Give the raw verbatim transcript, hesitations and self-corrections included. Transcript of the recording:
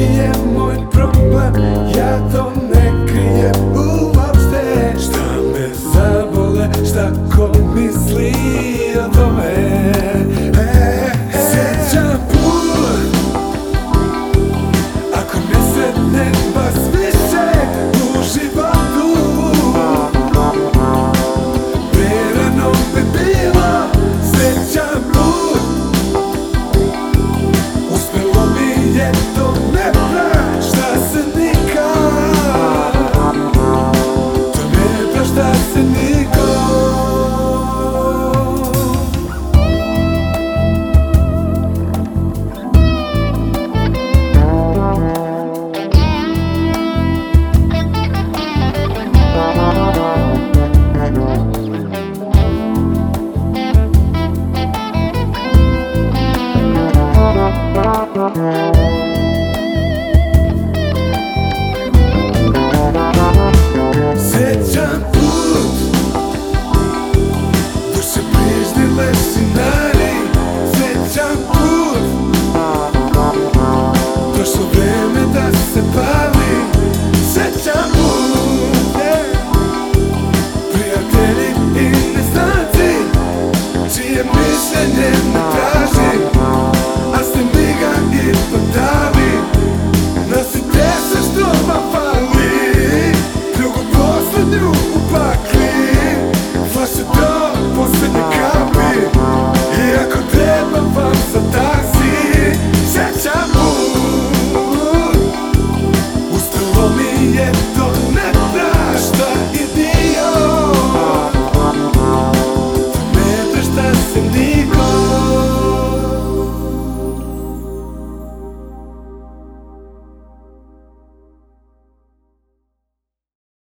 je moj problem, ja to ne krijem uopšte. Šta me zabole, šta ko misli o tome. Sjećam put, ako ne sretnem vas više u životu, prerano bi bilo. Sjećam put, uspelo mi je to, ne prašta se nikad. To ne prašta se nikad. Sjećam put, dok se prižnile sinari. Sjećam put, došlo vreme da se pali. Sjećam